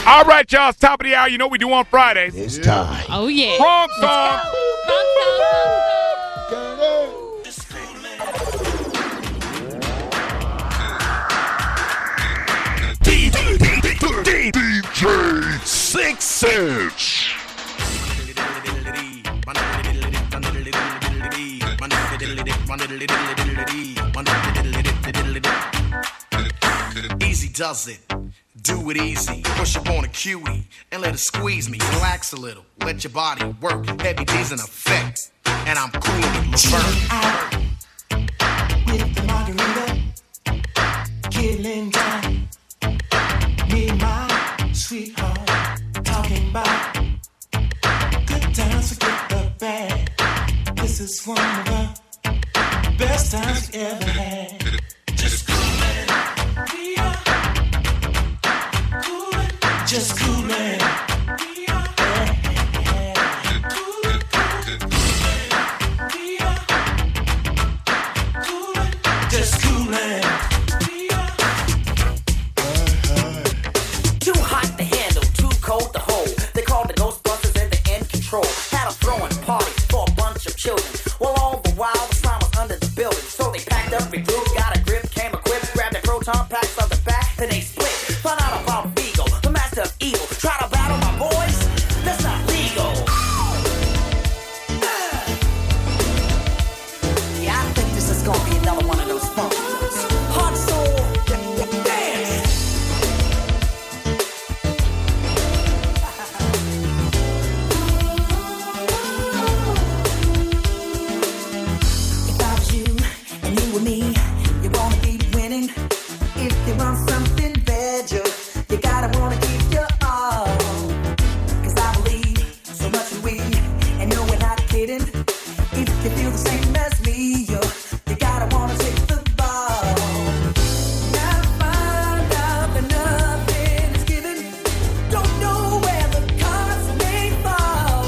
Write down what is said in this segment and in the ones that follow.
All right, y'all. It's top of the hour. You know what we do on Fridays. It's time. Oh, yeah. Wrong song. DJ 6 Inch. Easy does it. Do it easy. Push up on a cutie and let it squeeze me. Relax a little. Let your body work. Heavy D's in effect. And I'm cool with Laverne. With the margarita, killing time. Me and my sweetheart talking about good times, forget the bad. This is one of the best times we ever had. Just coolin', we are coolin', just coolin'. We are coolin', we are coolin', just coolin'. Too hot to handle, too cold to hold. They called the Ghostbusters and the end control. Had a throwing party for a bunch of children. Well, all the while the slime was under the building. So they packed up, regrouped, got a grip, came equipped, grabbed their proton packs on the back, then they split. Found out about Vigo, the master of evil. Try to battle my boys? That's not legal. Yeah, I think this is gonna be another one of those funky ones. Hot soul, dance. If I was you and you were me, you wanna keep winning. If you want something better, you gotta wanna keep your all. 'Cause I believe so much in we, and no, we're not kidding. If you feel the same as me, you gotta wanna take the ball. Now find out that nothing is given. Don't know where the cards may fall.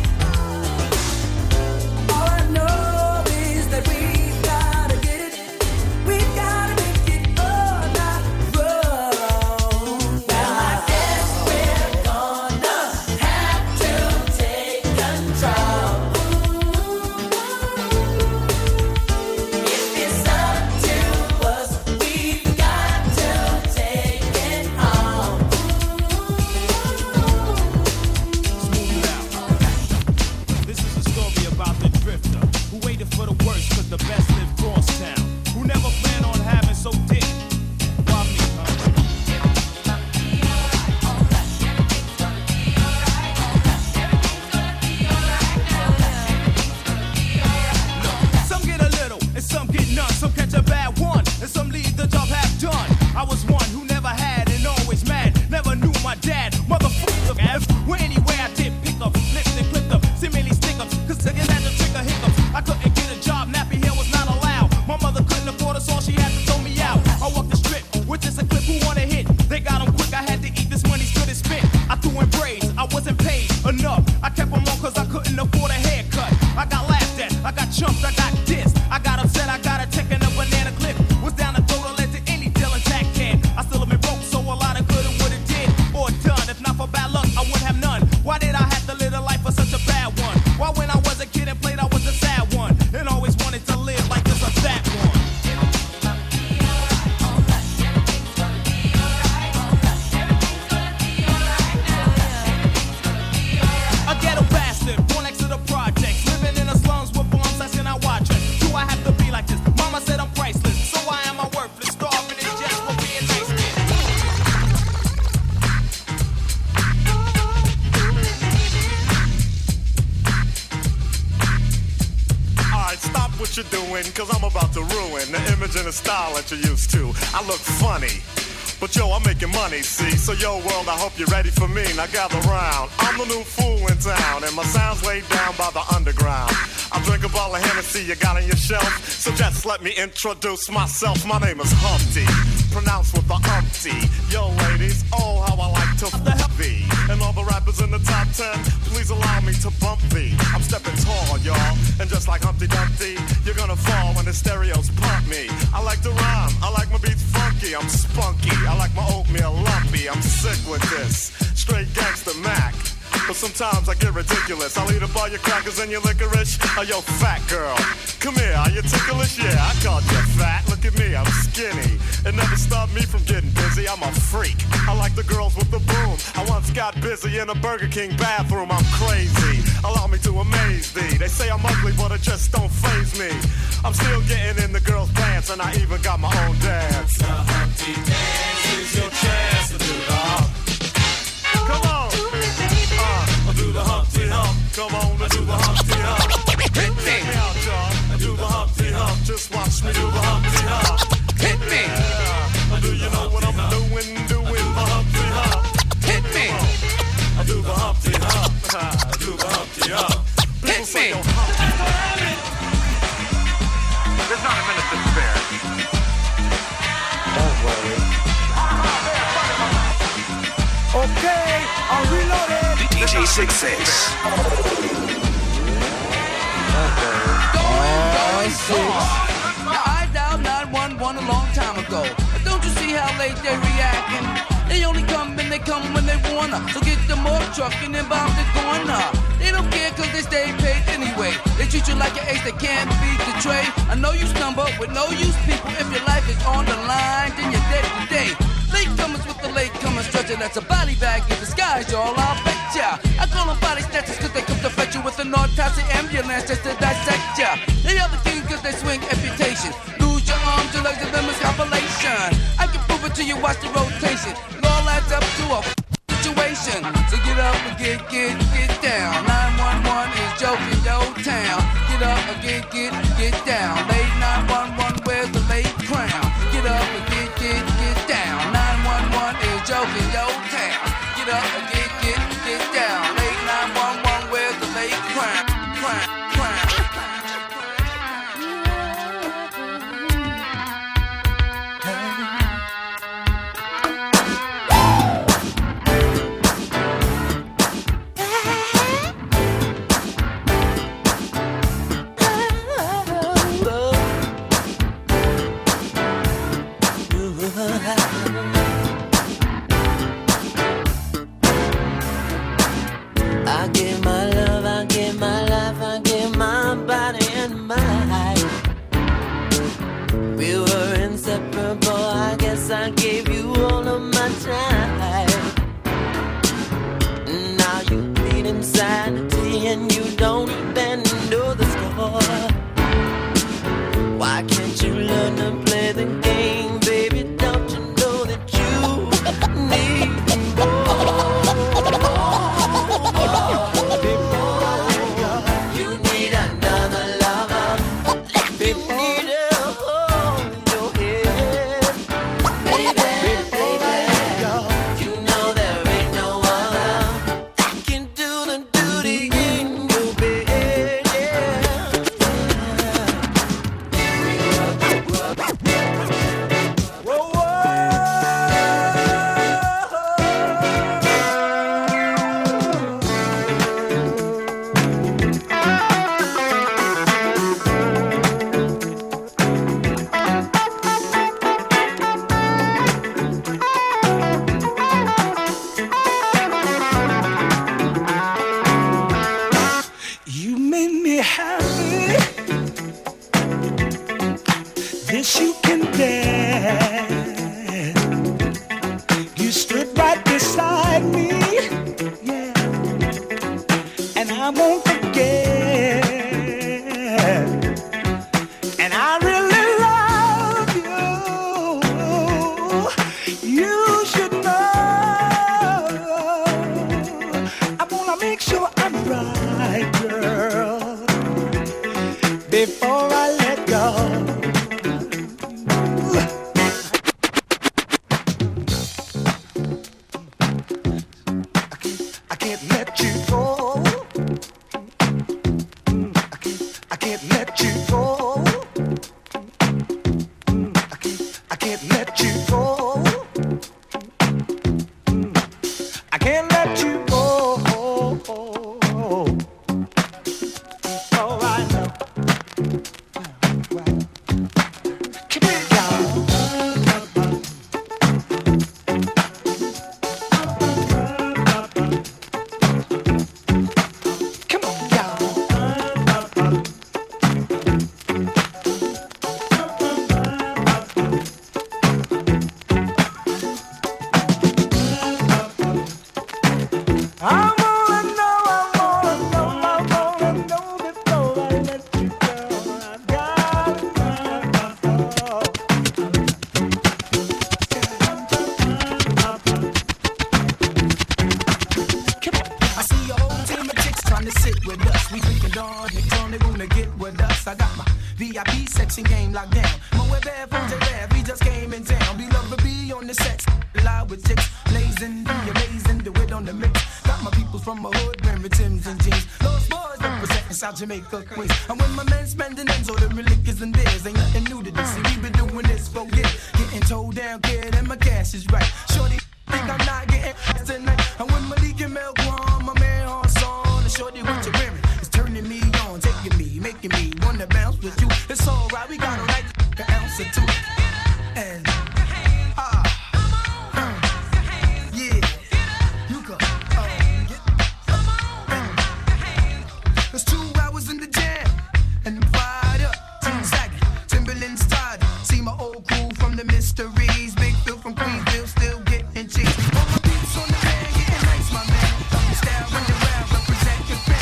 All I know is that we've gotta get it. We've gotta make it all night roll. Well, I guess we're gonna have to take control. If it's up to us, we've got to take it home. This is a story about the drifter who waited for the worst cause the best lived cross town. Who never planned on having so dick. Why me, huh? Some get a little and some get none. Some catch a bad one and some leave the job half done. I was one who never had and always mad. Never knew my dad. Motherfucker, well, anyway, I did pick up, flipped and clipped up, seemingly stick ups. Cause to get at the trigger hiccups, I couldn't get a job. Nappy hair was not allowed. My mother couldn't afford us all. She had to throw me out. I walked the strip with just a clip who wanna hit. They got 'em quick. I had to eat this money's good as spit. I threw in braids. I wasn't paid enough. I kept 'em on cause I couldn't afford a haircut. I got laughed at. I got chumped. I got dissed. I got upset. I got a check in a banana clip. Was down the throat or led to any deal in tack can. I still have been broke, so a lot of good and would have did or done. If not for bad luck, I wouldn't have none. Why did I have to live a life for such a bad one? Why when I was a kid and played, I was a sad one and always wanted to live like this or that one. A ghetto bastard, born next to the projects, living in the slums with bombs, asking I watch it. Do I have to be like this? Mama said I'm priceless, so why am I worthless? Starving in just for being nice kid. Alright, stop what you're doing, cause I'm about to ruin the image and the style that you're used to. I look funny, but yo, I'm making money, see? So yo, world, I hope you're ready for me. Now gather round. I'm the new fool in town, and my sound's laid down by the underground. I drink a bottle of Hennessy you got on your shelf, so just let me introduce myself. My name is Humpty, pronounced with the umpty. Yo, ladies, oh, how I like to thee. And all the rappers in the top 10, please allow me to bump thee. I'm stepping tall, y'all, and just like Humpty Dumpty, you're gonna fall when the stereos pump me. I like to rhyme, I like my beats funky, I'm spunky. I like my oatmeal lumpy, I'm sick with this. Straight gangster Mac. But sometimes I get ridiculous. I'll eat up all your crackers and your licorice. Oh, yo, fat girl, come here, are you ticklish? Yeah, I called you fat. Look at me, I'm skinny. It never stopped me from getting busy. I'm a freak. I like the girls with the boom. I once got busy in a Burger King bathroom. I'm crazy. Allow me to amaze thee. They say I'm ugly, but it just don't faze me. I'm still getting in the girls' pants, and I even got my own dance. The Humpty Dance is your chance to do the hump. Come on. Do the Humpty Hump. Come on and do the Humpty Hump. Hit me. Check me out, y'all. Do the Humpty Hump. Just watch me do the Humpty Hump. Hit me. Yeah. Do you know what I'm doing? Doing the Humpty Hump. Hit me. I do the Humpty Hump. I do the Humpty Hump. People Hit say, me. yo, Humpty. There's not a minute to spare. Don't worry. Okay, I'm reloaded. DJ Success. Now I dialed 911 a long time ago. But don't you see how late they reacting? They only come and they come when they wanna. So get the morgue truck and then bomb the corner. They don't care cause they stay paid anyway. They treat you like an ace that can't beat the tray. I know you stumble with no use people. If your life is on the line, then you're dead today. Latecomers with the latecomer stretcher, that's a body bag in disguise, y'all, I'll bet ya. I call them body snatchers cause they come to fetch you with an autopsy ambulance just to dissect ya. They are the king cause they swing amputation. Lose your arms, your legs, and them is compilation. I can prove it to you, watch the rotation. It all adds up to a situation. So get up and get down. 911 is joking your town. Get up and get down. Late 911, where's the late crown? Get up and get down. 911 is joking your town. Get up and get down. Late 911, where's the late crown? I give my love, I give my life, I give my body and mind. We were inseparable, I guess I gave you all of my time. Now you bleed inside and you don't even know the score. Why can't you learn to play the game, baby? Don't you know that you need more? VIP section game locked down. Moe bad from J-Rap, he just came in town. Be love to be on the sex, live with chicks. Blazing, be amazing, do it on the mix. Got my people from my hood wearing Timbs and jeans. Lost boys representing South Jamaica, Queens. And when my men spending ends, all the liquors and beers. Ain't nothing new to this, see, we been doing this for years. Getting told down, kid, and my cash is right. Shorty think I'm not getting tonight. And when Malik and Mel Guam, my man Harson, and shorty what you wearing. Turning me on, taking me, making me wanna bounce with you. It's alright, we got a right an ounce or two. And yeah, you go. There's 2 hours in the jam, and I'm fired up. Team sagging, Timberland started. See my old crew from the mysteries. Big Phil from Queensville, still getting cheese. All my beats on the band, getting nice, my man. The style running around, represent your friend.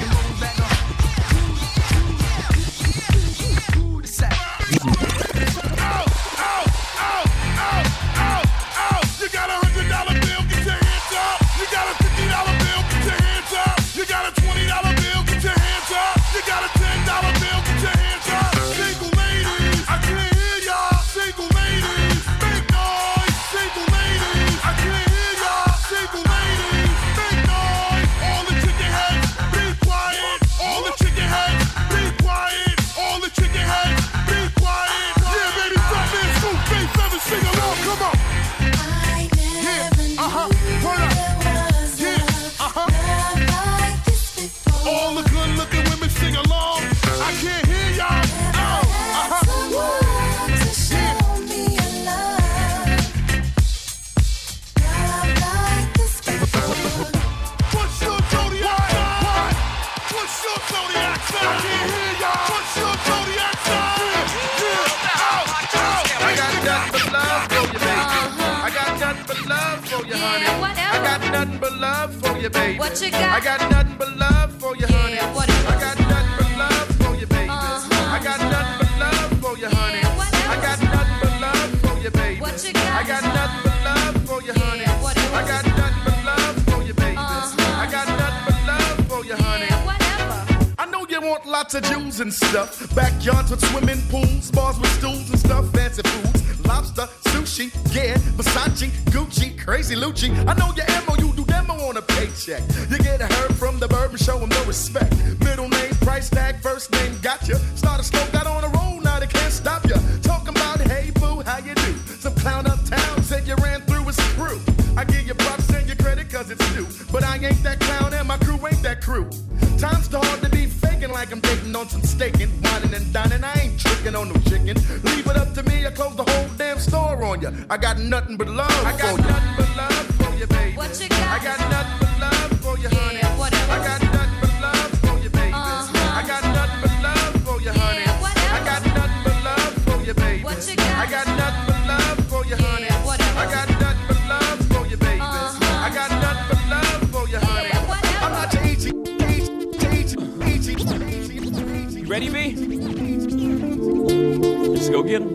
Nothing but love for you, baby. What you got? I got nothing but love for you, honey. Yeah, what else? I got nothing but love for you, baby. I got nothing but love for you, honey. What else? I got nothing but love for you, baby. What you got? I got nothing but love for you, honey. What else? I got nothing but love for you, baby. I got nothing but love for you, honey. Whatever. I know you want lots of Jews and stuff. Backyards with swimming pools, bars with stools and stuff, fancy foods. Lobster, sushi, yeah, Versace, Gucci, crazy Lucci. I know your ammo, you do demo on a paycheck. You get a herb from the verb and show him no respect. Middle name, price tag, first name, gotcha. Started slow, got on a roll, now they can't stop ya. Talking about, hey boo, how you do? Some clown uptown said you ran through his crew. I give you props and your credit cause it's due. But I ain't that clown and my crew ain't that crew. Time's too hard to be faking like I'm dating on some staking, whining and dining. I ain't tricking on no chicken. Leave it up to me, I close the whole damn store on you. I got nothing but love for you. I got nothing but love for you, baby. What you got? I got nothing but love for you, honey. Yeah, what else? I got nothing but love for you, baby. I got nothing but love for you, honey. What else? I got nothing but love for you, baby. What you got? I got nothing but love for you, honey. What else? I got nothing but love for you, baby. I got nothing but love for you, honey. I'm not your easy. You ready, B? Let's go get him.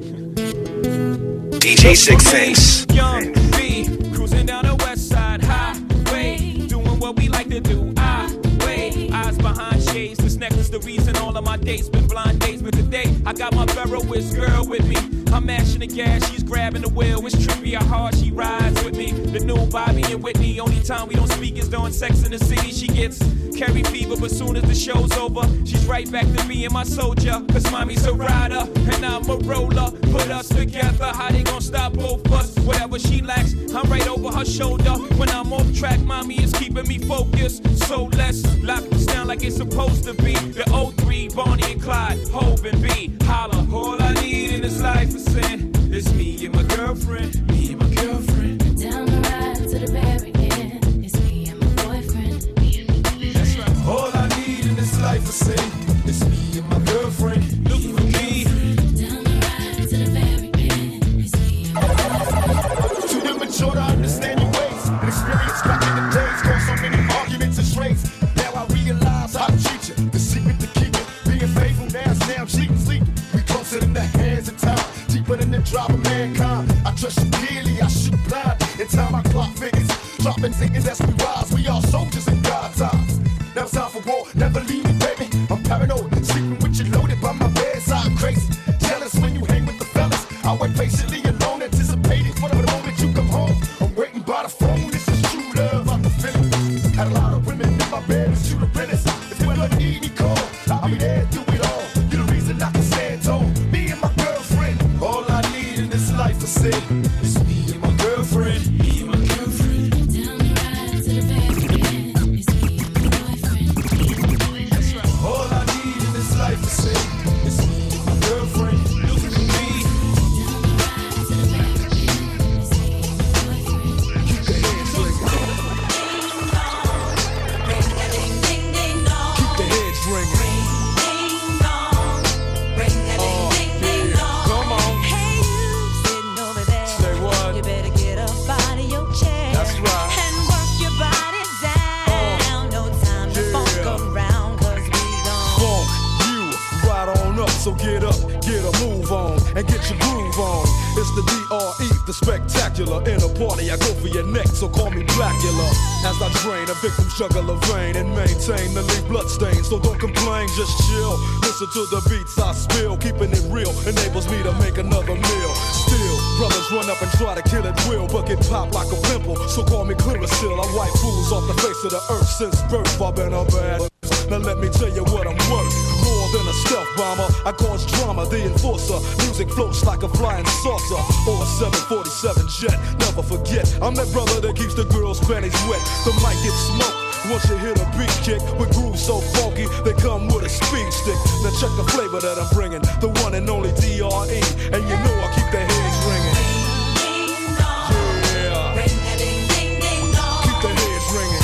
DJ 6 Ace. Young B, cruising down the west side highway, doing what we like to do. Eyes behind shades. This necklace the reason all of my dates been blind dates. But today I got my Ferroist girl with me. I'm mashing the gas, she's grabbing the wheel. It's trippy how hard she rides with me. The new Bobby and Whitney. Only time we don't speak is during Sex in the City. She gets carry fever, but soon as the show's over, she's right back to me and my soldier. Cause mommy's a rider and I'm a roller. Put us together, how they gon' stop both us? Whatever she lacks, I'm right over her shoulder. When I'm off track, mommy is keeping me focused. So let's lock this down like it's supposed to be. The 03, Bonnie and Clyde, Hov and B. Holla, all I need in this life is sin. It's me and my girlfriend, me and my girlfriend. Down the ride to the very end. It's me and my boyfriend, me and my boyfriend. That's right. All I need in this life is sin. It's me and my girlfriend, me and my girlfriend. Down the ride to the very end. It's me and my boyfriend. Too immature to understand your ways. And experience back in the days goes so dress dearly, I shoot blind. In time, I clock figures. Dropping figures as we rise. We all soldiers in God's eyes. Now it's time for war, never leave me, baby. I'm paranoid, sleeping with you loaded by my bedside. Crazy, jealous when you hang with the fellas. I wait patiently alone, anticipating for the moment you come home. I'm waiting by the phone, this is true love, I can feel it. Had a lot of women in my bed, but you the realest. If you ever need me, call, I'll be there, do it all. You're the reason I can stand tall. Me and my girlfriend, all I need in this life is it. It's me and my girlfriend. Me and my girlfriend. Down the ride to the very end. It's me and my boyfriend. That's right. All I need in this life is it. It's me and my girlfriend. Look at me. Down the ride to the very end. It's me and my boyfriend. Keep the heads ringing. Keep the heads ringing. Come on. Hey, you sitting over there. Say what? You better get up out of your chair. That's right. And work your body down. No time to funk around, 'cause we gon' Funk you right on up, so get up, get a move on, and get your groove on. It's the DRE, the spectacular. In a party, I go for your neck, so call me Blackula. As I drain a victim's jugular vein and maintain the leave bloodstains, so don't complain, just chill. Listen to the beats I spill, keeping it real enables me to make another meal. Still, brothers run up and try to kill it will, but get popped like a pimple, so call me Clearasil. I wipe fools off the face of the earth since birth. I've been a bad. Now let me tell you what I'm worth. More than a stealth bomber, I cause drama, the enforcer. Music floats like a flying saucer or a 747 jet. Never forget, I'm that brother that keeps the girls' panties wet. The mic gets smoked once you hit a beat kick with grooves so funky they come with a speed stick. Now check the flavor that I'm bringing, the one and only DRE, and you know I keep the heads ringing. Yeah, keep the heads ringing.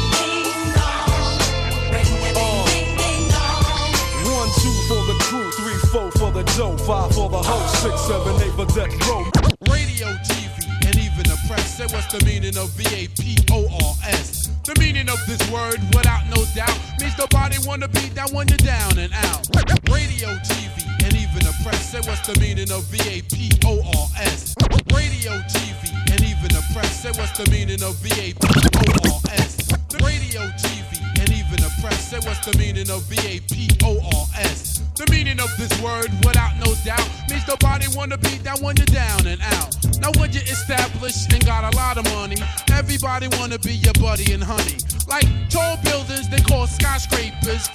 1, 2 for the crew, 3, 4 for the dough, 5 for the hoe, 6, 7, 8 for death row. Radio, TV, and even the press say what's the meaning of VAPORS. The meaning of this word, without no doubt, means nobody wanna be down when you're down and out. Radio, TV, and even the press say what's the meaning of VAPORS. Radio, TV, and even the press say what's the meaning of VAPORS. The radio, TV, and even the press say what's the meaning of VAPORS. The meaning of this word, without no doubt, means nobody wanna be down when you're down and out. Now when you're established and got a lot of money, everybody wanna be your buddy and honey. Like tall buildings, they call skyscrapers.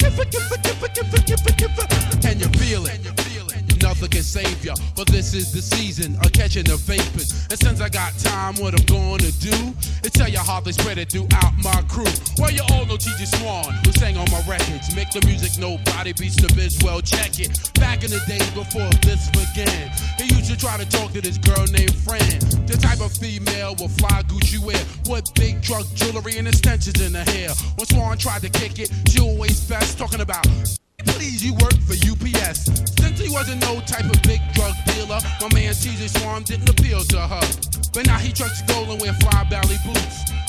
And you feel it. Nothing can save ya, but this is the season of catching the vapors. And since I got time, what I'm gonna do is tell you how they spread it throughout my crew. Well, you all know T.J. Swan, who sang on my records. Make the music nobody beats the biz, well, check it. Back in the days before this began, he used to try to talk to this girl named Fran. The type of female with fly Gucci wear, with big drug jewelry and extensions in her hair. When Swan tried to kick it, she always fast, talking about, please, you work for UPS. Since he wasn't no type of big drug dealer, my man T.J. Swan didn't appeal to her. But now he trucks gold and wear fly belly boots.